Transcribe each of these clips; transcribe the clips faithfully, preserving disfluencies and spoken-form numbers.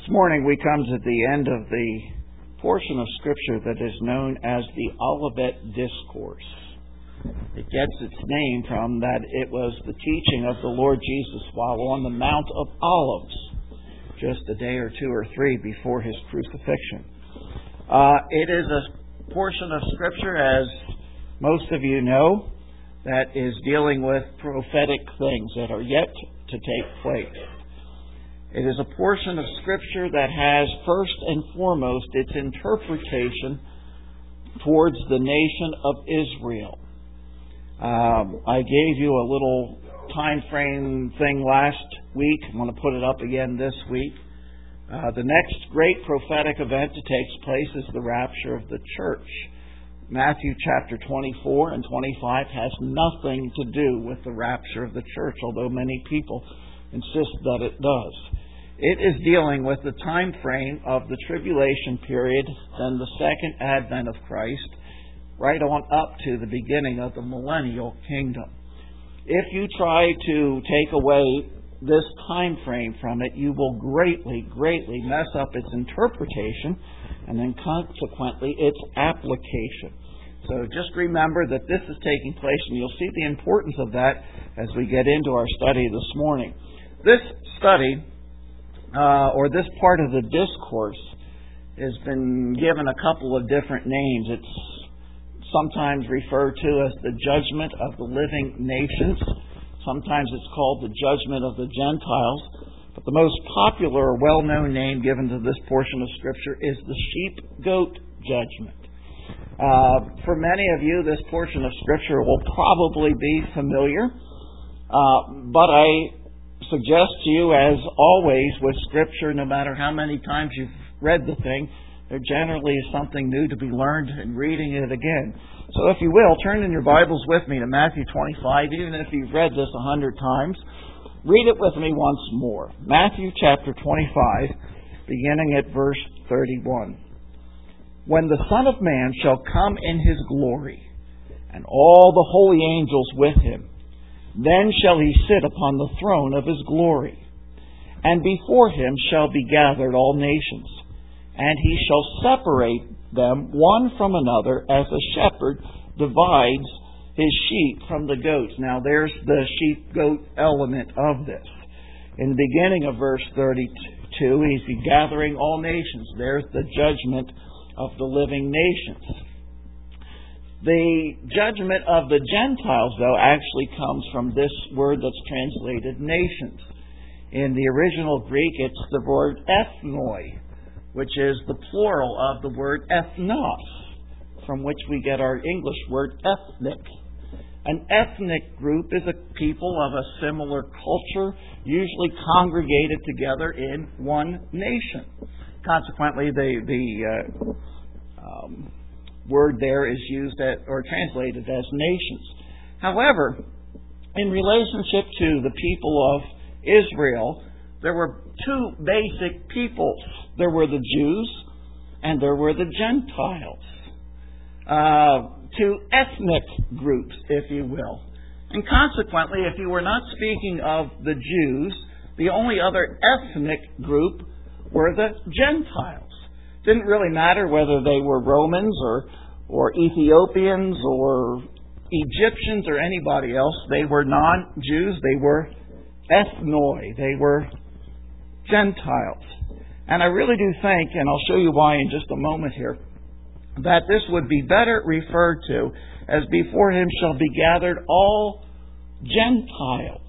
This morning we come to the end of the portion of Scripture that is known as the Olivet Discourse. It gets its name from that it was the teaching of the Lord Jesus while on the Mount of Olives, just a day or two or three before His crucifixion. Uh, it is a portion of Scripture, as most of you know, that is dealing with prophetic things that are yet to take place. It is a portion of Scripture that has first and foremost its interpretation towards the nation of Israel. Um, I gave you a little time frame thing last week. I'm going to put it up again this week. Uh, the next great prophetic event that takes place is the rapture of the church. Matthew chapter twenty-four and twenty-five has nothing to do with the rapture of the church, although many people insist that it does. It is dealing with the time frame of the tribulation period, then the second advent of Christ, right on up to the beginning of the millennial kingdom. If you try to take away this time frame from it, you will greatly, greatly mess up its interpretation and then consequently its application. So just remember that this is taking place, and you'll see the importance of that as we get into our study this morning. This study, uh, or this part of the discourse, has been given a couple of different names. It's sometimes referred to as the judgment of the living nations. Sometimes it's called the judgment of the Gentiles. But the most popular or well-known name given to this portion of Scripture is the sheep-goat judgment. Uh, for many of you, this portion of Scripture will probably be familiar. Uh, but I suggest to you, as always with Scripture, no matter how many times you've read the thing, there generally is something new to be learned in reading it again. So if you will, turn in your Bibles with me to Matthew twenty-five, even if you've read this a hundred times. Read it with me once more. Matthew chapter twenty-five, beginning at verse thirty-one. When the Son of Man shall come in His glory, and all the holy angels with Him, then shall He sit upon the throne of His glory. And before Him shall be gathered all nations, and He shall separate them one from another, as a shepherd divides his sheep from the goats. Now there's the sheep-goat element of this. In the beginning of verse thirty-two, He's gathering all nations. There's the judgment of the living nations. The judgment of the Gentiles, though, actually comes from this word that's translated nations. In the original Greek, it's the word ethnoi, which is the plural of the word ethnos, from which we get our English word ethnic. An ethnic group is a people of a similar culture, usually congregated together in one nation. Consequently, the, the uh, um, word there is used at, or translated as nations. However, in relationship to the people of Israel, there were two basic peoples. There were the Jews and there were the Gentiles. Uh, two ethnic groups, if you will. And consequently, if you were not speaking of the Jews, the only other ethnic group were the Gentiles. Didn't really matter whether they were Romans or, or Ethiopians or Egyptians or anybody else. They were non-Jews. They were ethnoi. They were Gentiles. And I really do think, and I'll show you why in just a moment here, that this would be better referred to as before Him shall be gathered all Gentiles.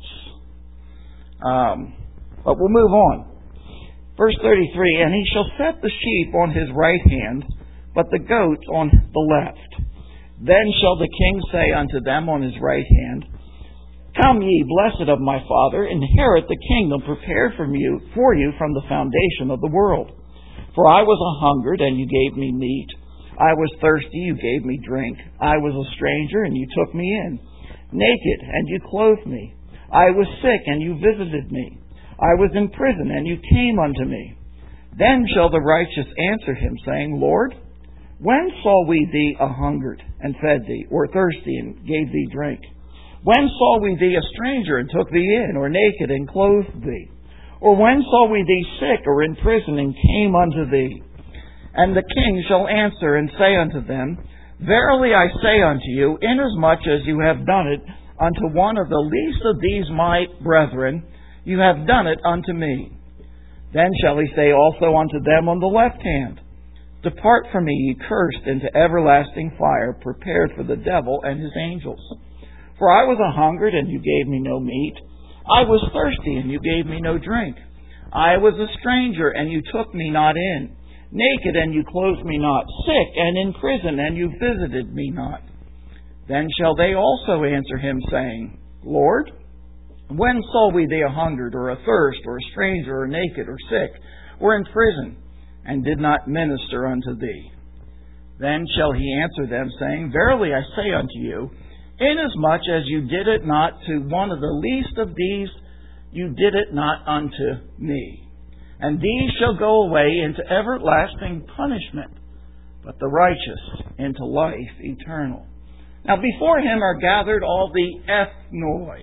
Um, but we'll move on. Verse thirty-three, and He shall set the sheep on His right hand, but the goats on the left. Then shall the King say unto them on His right hand, Come ye, blessed of my Father, inherit the kingdom prepared from you, for you from the foundation of the world. For I was a hungered, and you gave me meat. I was thirsty, you gave me drink. I was a stranger, and you took me in. Naked, and you clothed me. I was sick, and you visited me. I was in prison, and you came unto me. Then shall the righteous answer Him, saying, Lord, when saw we thee a hungered, and fed thee, or thirsty, and gave thee drink? When saw we thee a stranger, and took thee in, or naked, and clothed thee? Or when saw we thee sick or in prison, and came unto thee? And the king shall answer and say unto them, Verily I say unto you, inasmuch as you have done it unto one of the least of these my brethren, you have done it unto me. Then shall he say also unto them on the left hand, Depart from me, ye cursed, into everlasting fire, prepared for the devil and his angels. For I was a hungered, and you gave me no meat. I was thirsty, and you gave me no drink. I was a stranger, and you took me not in. Naked, and you clothed me not. Sick, and in prison, and you visited me not. Then shall they also answer him, saying, Lord, when saw we thee a hungered, or athirst, or a stranger, or naked, or sick, or in prison, and did not minister unto thee? Then shall he answer them, saying, Verily I say unto you, inasmuch as you did it not to one of the least of these, you did it not unto me. And these shall go away into everlasting punishment, but the righteous into life eternal. Now before him are gathered all the ethnoi.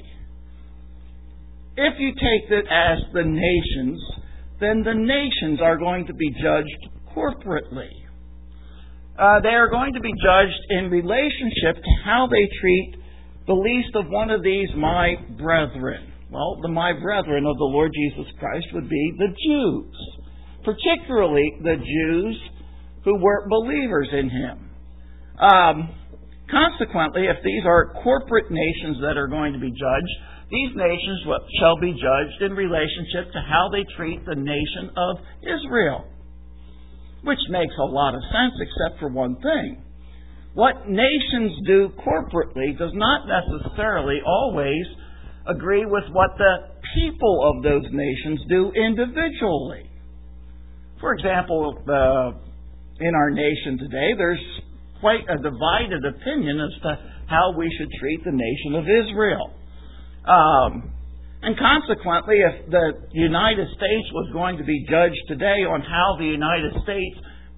If you take that as the nations, then the nations are going to be judged corporately. Uh, they are going to be judged in relationship to how they treat the least of one of these my brethren. Well, the my brethren of the Lord Jesus Christ would be the Jews, particularly the Jews who were believers in Him. Um, consequently, if these are corporate nations that are going to be judged, these nations shall be judged in relationship to how they treat the nation of Israel. Which makes a lot of sense except for one thing. What nations do corporately does not necessarily always agree with what the people of those nations do individually. For example, uh, in our nation today, there's quite a divided opinion as to how we should treat the nation of Israel. Um, and consequently, if the United States was going to be judged today on how the United States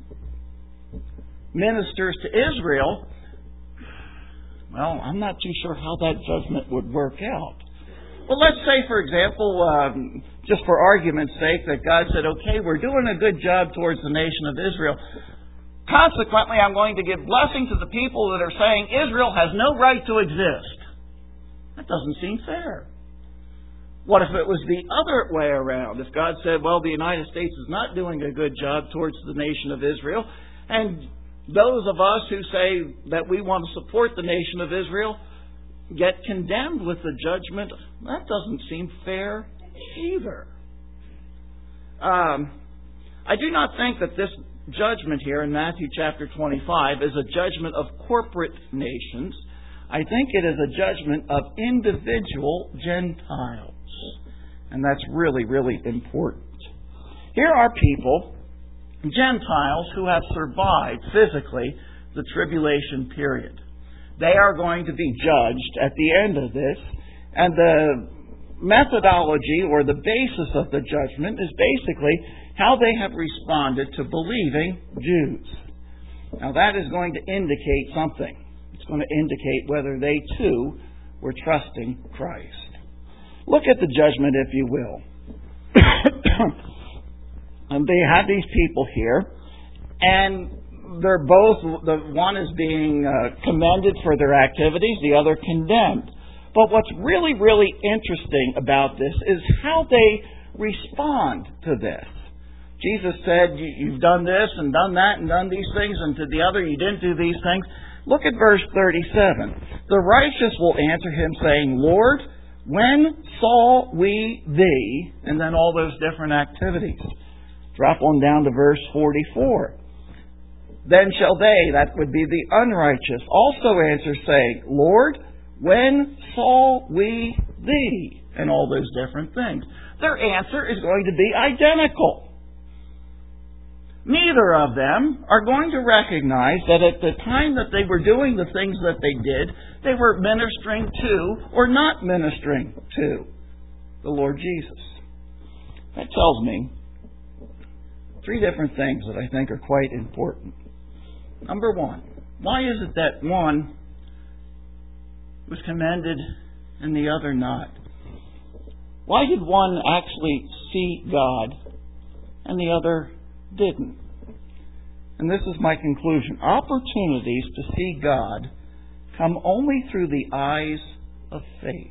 ministers to Israel, well, I'm not too sure how that judgment would work out. Well, let's say, for example, um, just for argument's sake, that God said, okay, we're doing a good job towards the nation of Israel. Consequently, I'm going to give blessing to the people that are saying Israel has no right to exist. That doesn't seem fair. What if it was the other way around? If God said, well, the United States is not doing a good job towards the nation of Israel, and those of us who say that we want to support the nation of Israel get condemned with the judgment, that doesn't seem fair either. Um, I do not think that this judgment here in Matthew chapter twenty-five is a judgment of corporate nations. I think it is a judgment of individual Gentiles. And that's really, really important. Here are people, Gentiles, who have survived physically the tribulation period. They are going to be judged at the end of this, and the methodology or the basis of the judgment is basically how they have responded to believing Jews. Now that is going to indicate something. It's going to indicate whether they too were trusting Christ. Look at the judgment, if you will. And they have these people here, and they're both, the one is being uh, commended for their activities, the other condemned. But what's really, really interesting about this is how they respond to this. Jesus said, you've done this and done that and done these things, and to the other you didn't do these things. Look at verse thirty-seven. The righteous will answer him, saying, Lord, when saw we thee? And then all those different activities. Drop on down to verse forty-four. Then shall they, that would be the unrighteous, also answer, saying, Lord, when saw we thee? And all those different things. Their answer is going to be identical. Neither of them are going to recognize that at the time that they were doing the things that they did, they were ministering to or not ministering to the Lord Jesus. That tells me three different things that I think are quite important. Number one, why is it that one was commended and the other not? Why did one actually see God and the other didn't. And this is my conclusion. Opportunities to see God come only through the eyes of faith.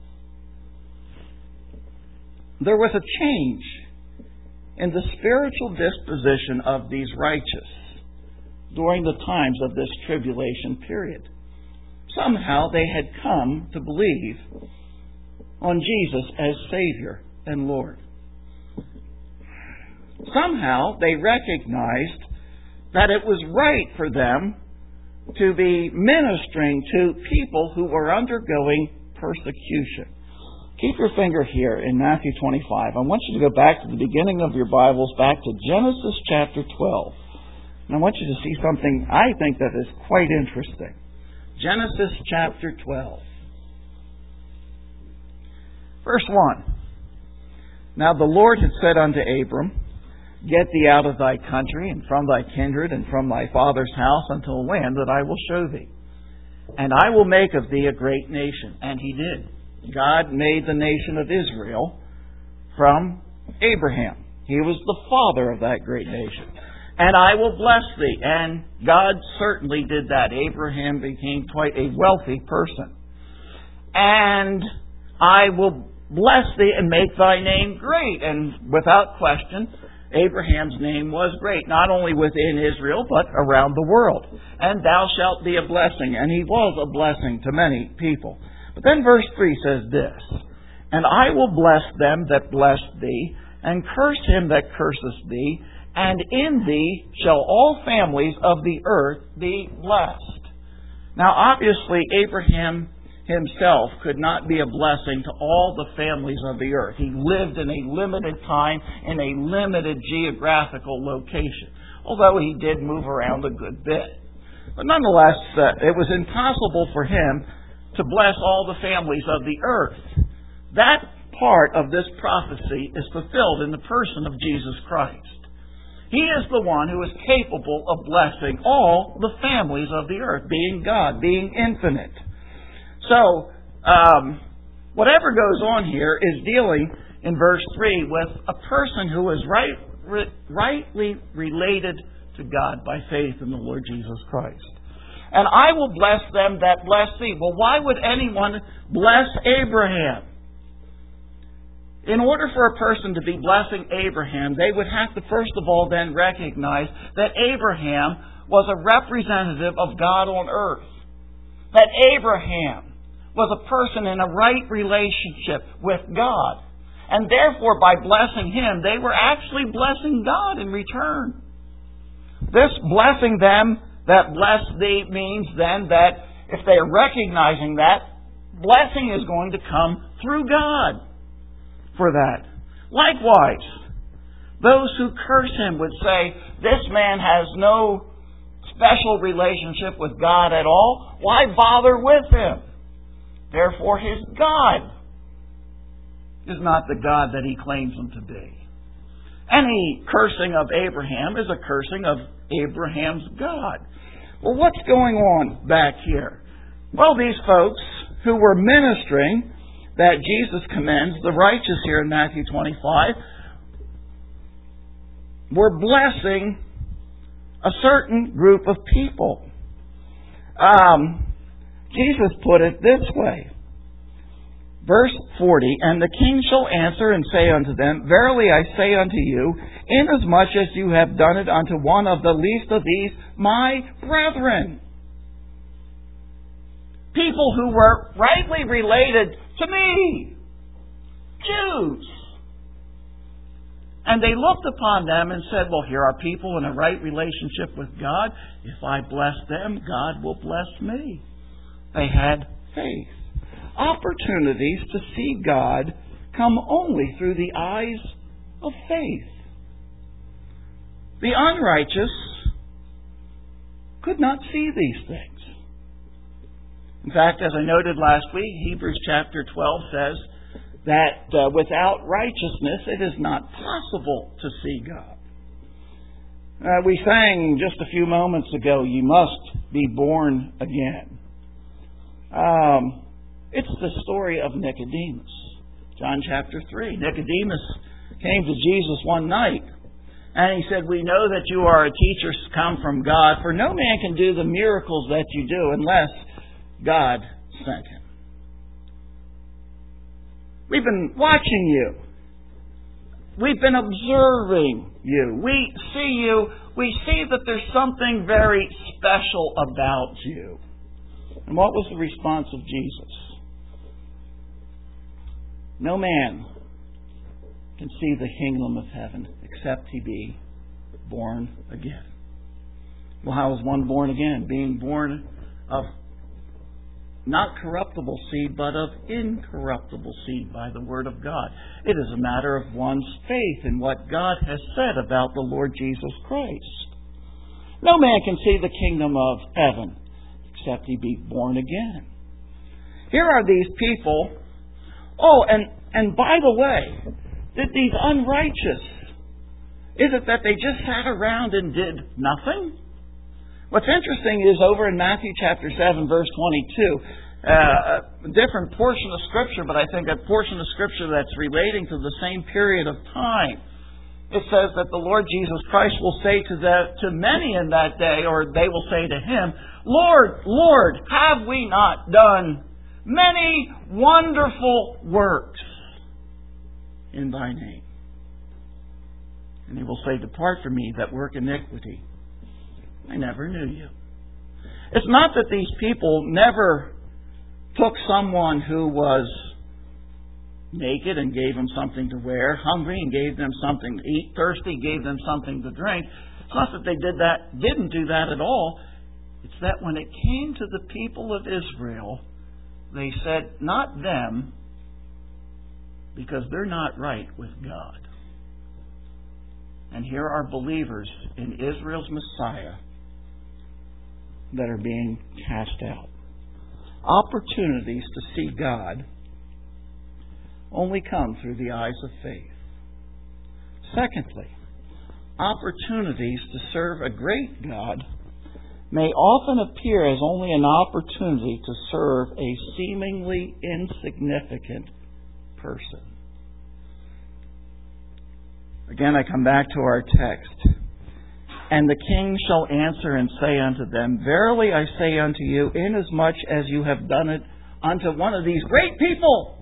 There was a change in the spiritual disposition of these righteous during the times of this tribulation period. Somehow they had come to believe on Jesus as Savior and Lord. Somehow they recognized that it was right for them to be ministering to people who were undergoing persecution. Keep your finger here in Matthew twenty-five. I want you to go back to the beginning of your Bibles, back to Genesis chapter twelve. And I want you to see something I think that is quite interesting. Genesis chapter twelve. Verse one. Now the Lord had said unto Abram, Get thee out of thy country, and from thy kindred, and from thy father's house, unto a land that I will show thee. And I will make of thee a great nation. And he did. God made the nation of Israel from Abraham. He was the father of that great nation. And I will bless thee. And God certainly did that. Abraham became quite a wealthy person. And I will bless thee and make thy name great. And without question, Abraham's name was great, not only within Israel, but around the world. And thou shalt be a blessing. And he was a blessing to many people. But then verse three says this, And I will bless them that bless thee, and curse him that curseth thee, and in thee shall all families of the earth be blessed. Now obviously Abraham himself could not be a blessing to all the families of the earth. He lived in a limited time, in a limited geographical location, although he did move around a good bit. But nonetheless, uh, it was impossible for him to bless all the families of the earth. That part of this prophecy is fulfilled in the person of Jesus Christ. He is the one who is capable of blessing all the families of the earth, being God, being infinite. So, um, whatever goes on here is dealing in verse three with a person who is right, ri- rightly related to God by faith in the Lord Jesus Christ. And I will bless them that bless thee. Well, why would anyone bless Abraham? In order for a person to be blessing Abraham, they would have to first of all then recognize that Abraham was a representative of God on earth. That Abraham was a person in a right relationship with God. And therefore, by blessing him, they were actually blessing God in return. This blessing them that bless thee means then that if they are recognizing that, blessing is going to come through God for that. Likewise, those who curse him would say, this man has no special relationship with God at all. Why bother with him? Therefore, his God is not the God that he claims him to be. Any cursing of Abraham is a cursing of Abraham's God. Well, what's going on back here? Well, these folks who were ministering that Jesus commends, the righteous here in Matthew twenty-five, were blessing a certain group of people. Um, Jesus put it this way. Verse forty, And the king shall answer and say unto them, Verily I say unto you, inasmuch as you have done it unto one of the least of these, my brethren. People who were rightly related to me. Jews. And they looked upon them and said, well, here are people in a right relationship with God. If I bless them, God will bless me. They had faith. Opportunities to see God come only through the eyes of faith. The unrighteous could not see these things. In fact, as I noted last week, Hebrews chapter twelve says that uh, without righteousness it is not possible to see God. Uh, we sang just a few moments ago, you must be born again. Um, it's the story of Nicodemus. John chapter three. Nicodemus came to Jesus one night, and he said, "We know that you are a teacher come from God, for no man can do the miracles that you do unless God sent him." We've been watching you. We've been observing you. We see you. We see that there's something very special about you. And what was the response of Jesus? No man can see the kingdom of heaven except he be born again. Well, how is one born again? Being born of not corruptible seed, but of incorruptible seed by the Word of God. It is a matter of one's faith in what God has said about the Lord Jesus Christ. No man can see the kingdom of heaven except he be born again. Here are these people. Oh, and, and by the way, did these unrighteous, is it that they just sat around and did nothing? What's interesting is over in Matthew chapter seven, verse twenty-two, uh, a different portion of Scripture, but I think a portion of Scripture that's relating to the same period of time. It says that the Lord Jesus Christ will say to the, to many in that day, or they will say to Him, "Lord, Lord, have we not done many wonderful works in Thy name?" And He will say, "Depart from me, that work iniquity. I never knew you." It's not that these people never took someone who was naked and gave them something to wear, hungry and gave them something to eat, thirsty, gave them something to drink. It's not that they did that, didn't do that at all. It's that when it came to the people of Israel, they said, not them, because they're not right with God. And here are believers in Israel's Messiah that are being cast out. Opportunities to see God only come through the eyes of faith. Secondly, opportunities to serve a great God may often appear as only an opportunity to serve a seemingly insignificant person. Again, I come back to our text. "And the king shall answer and say unto them, Verily I say unto you, inasmuch as you have done it unto one of these great people,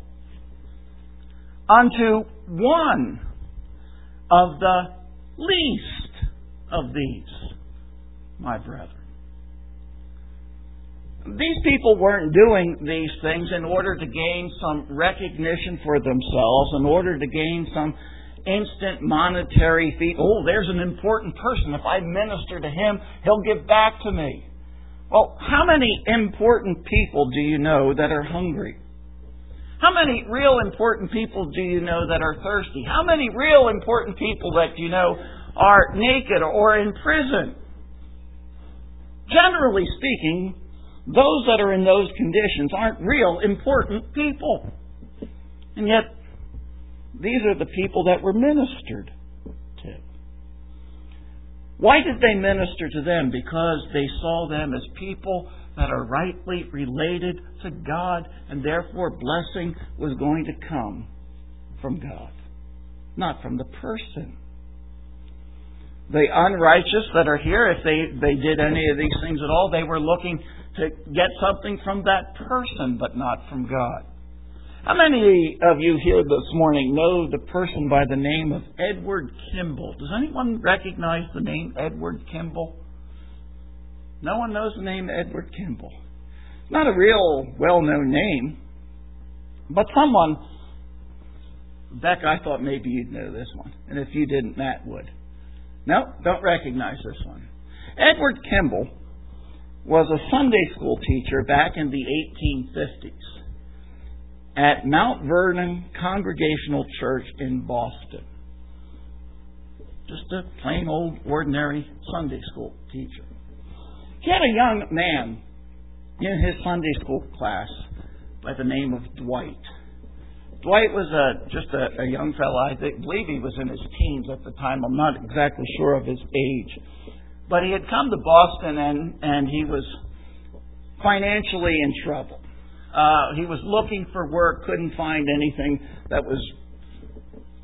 unto one of the least of these, my brethren." These people weren't doing these things in order to gain some recognition for themselves, in order to gain some instant monetary feat. Oh, there's an important person. If I minister to him, he'll give back to me. Well, how many important people do you know that are hungry? How many real important people do you know that are thirsty? How many real important people that you know are naked or in prison? Generally speaking, those that are in those conditions aren't real important people. And yet, these are the people that were ministered to. Why did they minister to them? Because they saw them as people that are rightly related to God, and therefore blessing was going to come from God, not from the person. The unrighteous that are here, if they, they did any of these things at all, they were looking to get something from that person, but not from God. How many of you here this morning know the person by the name of Edward Kimball? Does anyone recognize the name Edward Kimball? No one knows the name Edward Kimball. Not a real well-known name, but someone, Becca, I thought maybe you'd know this one. And if you didn't, Matt would. No, don't recognize this one. Edward Kimball was a Sunday school teacher back in the eighteen fifties. At Mount Vernon Congregational Church in Boston. Just a plain old ordinary Sunday school teacher. He had a young man in his Sunday school class by the name of Dwight. Dwight was a, just a, a young fellow. I think, believe he was in his teens at the time. I'm not exactly sure of his age. But he had come to Boston and, and he was financially in trouble. Uh, he was looking for work, couldn't find anything that was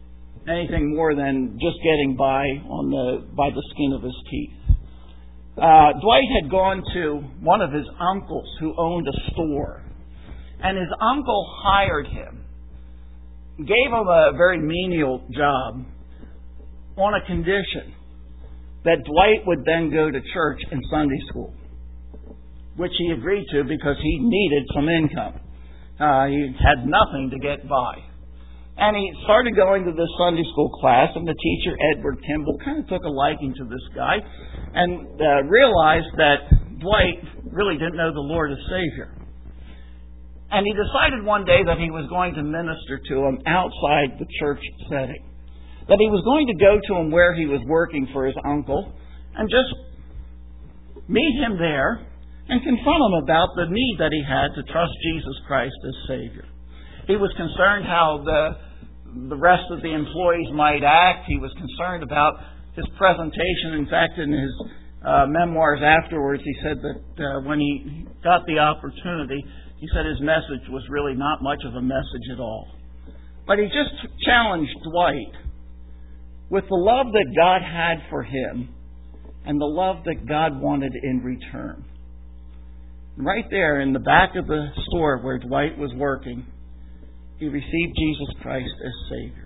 anything more than just getting by on the by the skin of his teeth. Uh, Dwight had gone to one of his uncles who owned a store, and his uncle hired him, gave him a very menial job on a condition that Dwight would then go to church and Sunday school, which he agreed to because he needed some income. Uh, he had nothing to get by. And he started going to this Sunday school class, and the teacher, Edward Kimball, kind of took a liking to this guy and uh, realized that Dwight really didn't know the Lord as Savior. And he decided one day that he was going to minister to him outside the church setting. That he was going to go to him where he was working for his uncle and just meet him there and confront him about the need that he had to trust Jesus Christ as Savior. He was concerned how the the rest of the employees might act. He was concerned about his presentation. In fact, in his uh, memoirs afterwards, he said that uh, when he got the opportunity, he said his message was really not much of a message at all. But he just challenged Dwight with the love that God had for him and the love that God wanted in return. Right there in the back of the store where Dwight was working, he received Jesus Christ as Savior.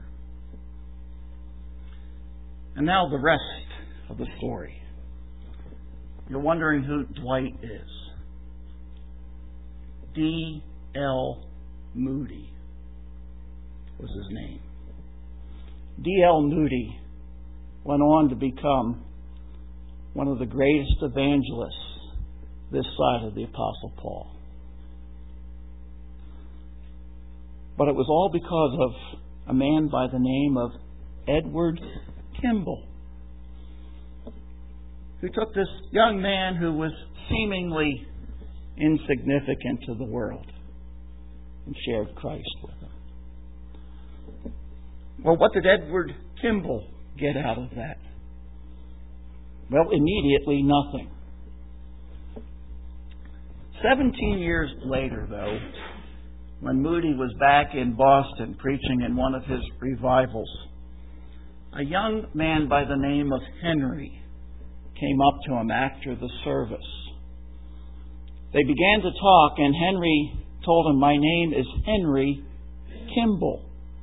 And now the rest of the story. You're wondering who Dwight is. D L Moody was his name. D L Moody went on to become one of the greatest evangelists this side of the Apostle Paul. But it was all because of a man by the name of Edward Kimball, who took this young man who was seemingly insignificant to the world and shared Christ with him. Well, what did Edward Kimball get out of that? Well, immediately nothing. Seventeen years later, though, when Moody was back in Boston preaching in one of his revivals, a young man by the name of Henry came up to him after the service. They began to talk, and Henry told him, "My name is Henry Kimball."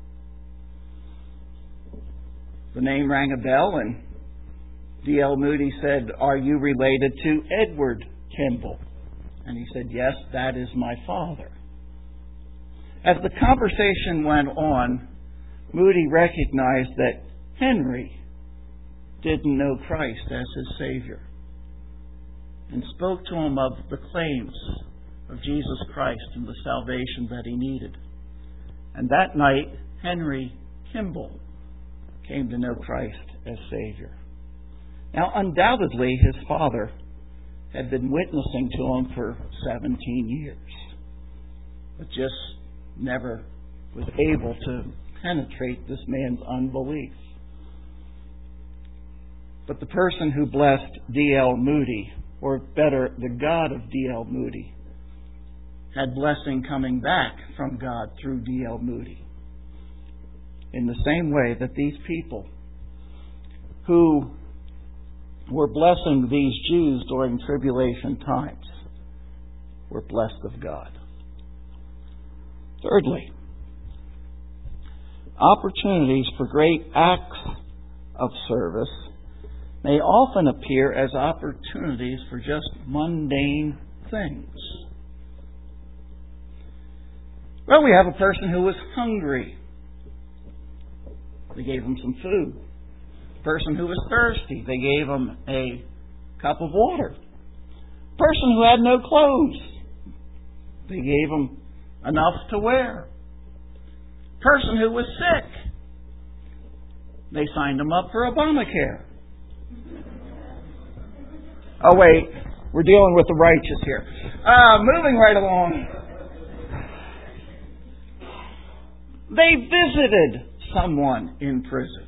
The name rang a bell, and D L Moody said, "Are you related to Edward Kimball?" And he said, "Yes, that is my father." As the conversation went on, Moody recognized that Henry didn't know Christ as his Savior, and spoke to him of the claims of Jesus Christ and the salvation that he needed. And that night, Henry Kimball came to know Christ as Savior. Now, undoubtedly, his father had been witnessing to him for seventeen years, but just never was able to penetrate this man's unbelief. But the person who blessed D L Moody, or better, the God of D L Moody, had blessing coming back from God through D L Moody. In the same way that these people who were blessing these Jews during tribulation times were blessed of God. Thirdly, opportunities for great acts of service may often appear as opportunities for just mundane things. Well, we have a person who was hungry. They gave him some food. A person who was thirsty. They gave him a cup of water. A person who had no clothes. They gave him enough to wear. A person who was sick. They signed him up for Obamacare. Oh, wait. We're dealing with the righteous here. Uh, moving right along. They visited someone in prison.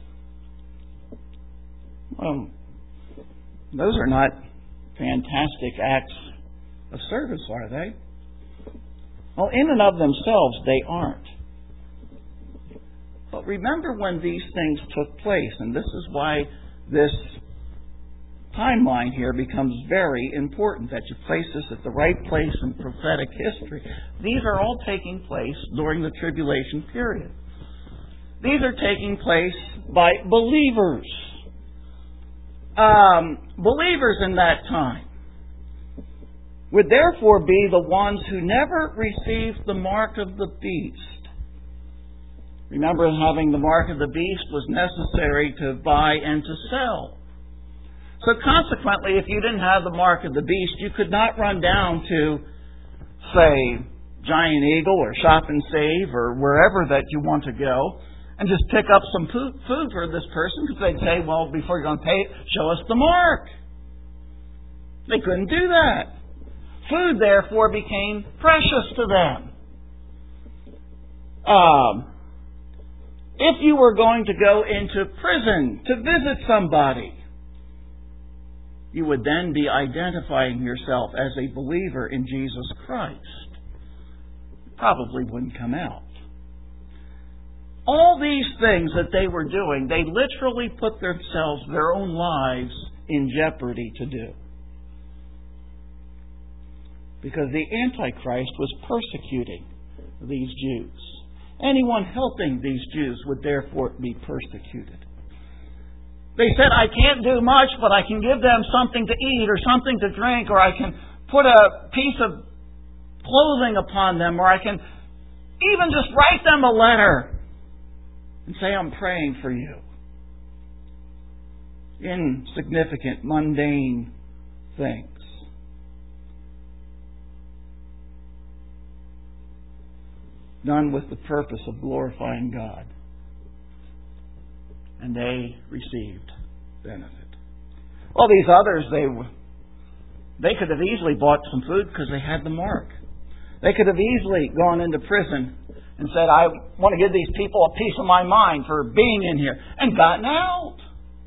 Well, those are not fantastic acts of service, are they? Well, in and of themselves, they aren't. But But remember when these things took place, and this is why this timeline here becomes very important, that you place this at the right place in prophetic history. These are all taking place during the tribulation period. These are taking place by believers. Um, believers in that time would therefore be the ones who never received the mark of the beast. Remember, having the mark of the beast was necessary to buy and to sell. So consequently, if you didn't have the mark of the beast, you could not run down to, say, Giant Eagle or Shop and Save or wherever that you want to go and just pick up some food for this person, because they'd say, well, before you're going to pay it, show us the mark. They couldn't do that. Food, therefore, became precious to them. Um, if you were going to go into prison to visit somebody, you would then be identifying yourself as a believer in Jesus Christ. Probably wouldn't come out. All these things that they were doing, they literally put themselves, their own lives, in jeopardy to do. Because the Antichrist was persecuting these Jews. Anyone helping these Jews would therefore be persecuted. They said, I can't do much, but I can give them something to eat or something to drink, or I can put a piece of clothing upon them, or I can even just write them a letter and say, I'm praying for you. Insignificant, mundane things. Done with the purpose of glorifying God. And they received benefit. Well, these others, they they could have easily bought some food because they had the mark. They could have easily gone into prison and said, I want to give these people a piece of my mind for being in here, and gotten out.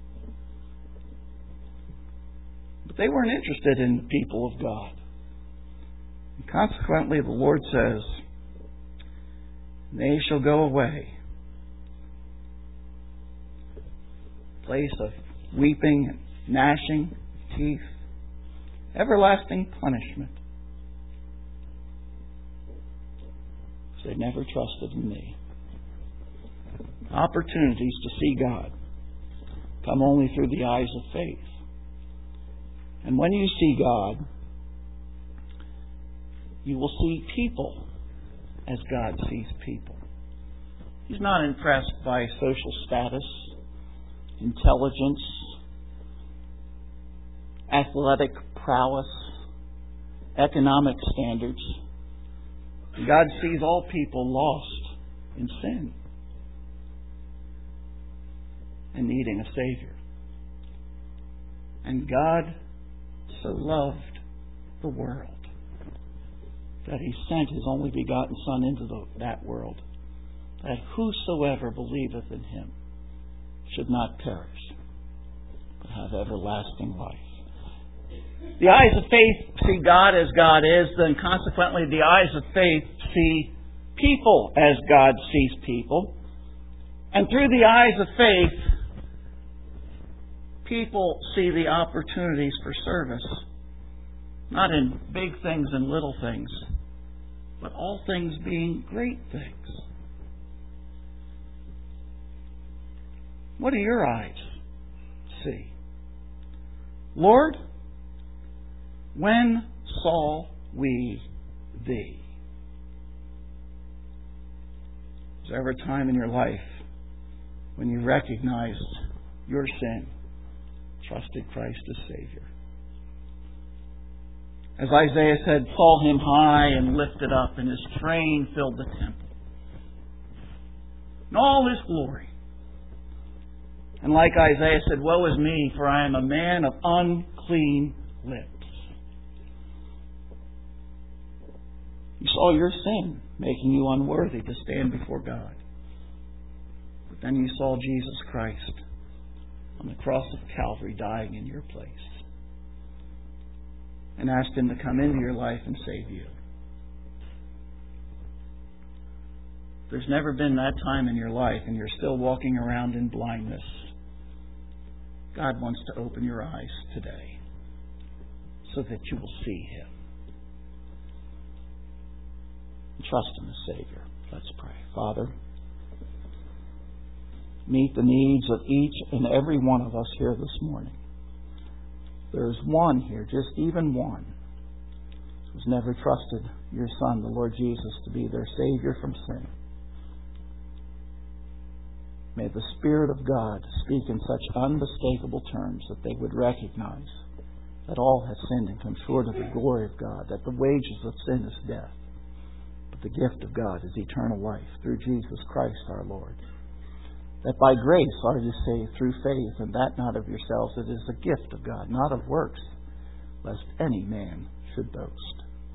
But they weren't interested in the people of God. And consequently, the Lord says, they shall go away. Place of weeping and gnashing of teeth, everlasting punishment. They never trusted in me. Opportunities to see God come only through the eyes of faith. And when you see God, you will see people as God sees people. He's not impressed by social status, intelligence, athletic prowess, economic standards. God sees all people lost in sin and needing a Savior. And God so loved the world that He sent His only begotten Son into the, that world, that whosoever believeth in Him should not perish, but have everlasting life. The eyes of faith see God as God is, then consequently the eyes of faith see people as God sees people. And through the eyes of faith, people see the opportunities for service, not in big things and little things, but all things being great things. What do your eyes see? Lord, when saw we Thee? Was there ever a time in your life when you recognized your sin, trusted Christ as Savior? As Isaiah said, saw Him high and lifted up, and His train filled the temple. In all His glory. And like Isaiah said, woe is me, for I am a man of unclean lips. You saw your sin making you unworthy to stand before God. But then you saw Jesus Christ on the cross of Calvary dying in your place. And asked Him to come into your life and save you. there's never been that time in your life and you're still walking around in blindness, God wants to open your eyes today so that you will see Him. Trust in the Savior. Let's pray. Father, meet the needs of each and every one of us here this morning. There's one here, just even one, who's never trusted your Son, the Lord Jesus, to be their Savior from sin. May the Spirit of God speak in such unmistakable terms that they would recognize that all have sinned and come short of the glory of God, that the wages of sin is death, but the gift of God is eternal life through Jesus Christ our Lord. That by grace are you saved through faith, and that not of yourselves. It is a gift of God, not of works, lest any man should boast.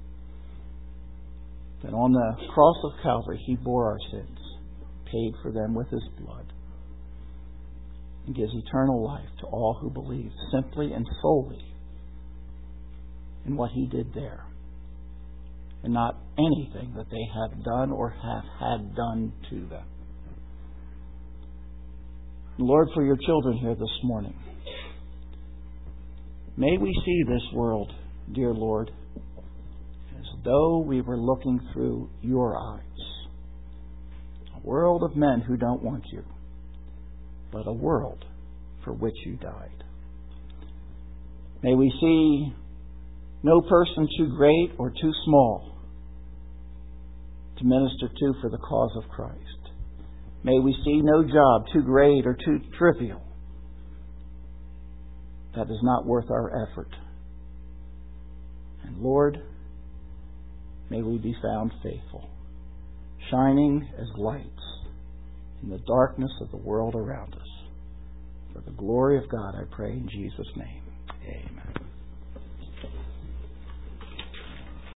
That on the cross of Calvary He bore our sins, paid for them with His blood, and gives eternal life to all who believe simply and solely in what He did there, and not anything that they have done or have had done to them. Lord, for your children here this morning, may we see this world, dear Lord, as though we were looking through your eyes. A world of men who don't want you, but a world for which you died. May we see no person too great or too small to minister to for the cause of Christ. May we see no job too great or too trivial that is not worth our effort. And Lord, may we be found faithful, shining as lights in the darkness of the world around us. For the glory of God, I pray in Jesus' name. Amen.